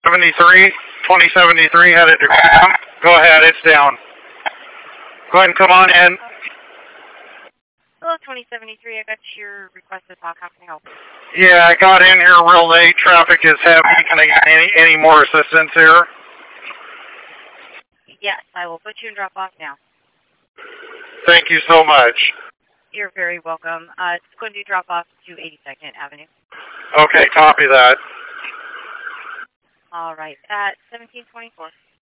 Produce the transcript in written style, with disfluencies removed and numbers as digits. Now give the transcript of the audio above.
2073 headed to ground. Go ahead, it's down. Go ahead and come on in. Hello, 2073. I got your request to talk. How can I help? Yeah, I got in here real late. Traffic is heavy. Can I get any more assistance here? Yes, I will put you in drop off now. Thank you so much. You're very welcome. It's going to be drop off to 82nd Avenue. Okay, copy that. All right, at 1724.